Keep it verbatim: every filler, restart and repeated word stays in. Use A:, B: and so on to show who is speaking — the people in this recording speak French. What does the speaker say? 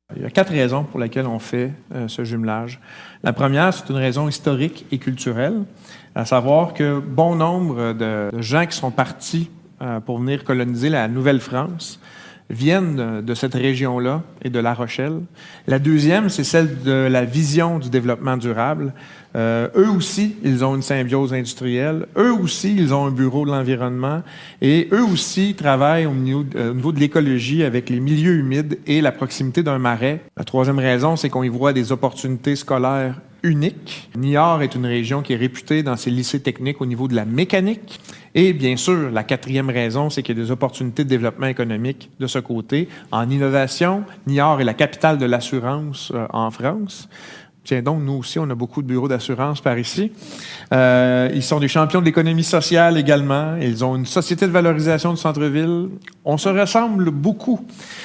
A: Il y a quatre raisons pour lesquelles on fait euh, ce jumelage. La première, c'est une raison historique et culturelle, à savoir que bon nombre de, de gens qui sont partis euh, pour venir coloniser la Nouvelle-France viennent de, de cette région-là et de La Rochelle. La deuxième, c'est celle de la vision du développement durable. Euh, eux aussi, ils ont une symbiose industrielle. Eux aussi, ils ont un bureau de l'environnement. Et eux aussi travaillent au niveau, euh, au niveau de l'écologie avec les milieux humides et la proximité d'un marais. La troisième raison, c'est qu'on y voit des opportunités scolaires uniques. Niort est une région qui est réputée dans ses lycées techniques au niveau de la mécanique. Et bien sûr, la quatrième raison, c'est qu'il y a des opportunités de développement économique de ce côté. En innovation, Niort est la capitale de l'assurance euh, en France. Tiens donc, nous aussi, on a beaucoup de bureaux d'assurance par ici. Euh, ils sont des champions de l'économie sociale également. Ils ont une société de valorisation du centre-ville. On se ressemble beaucoup.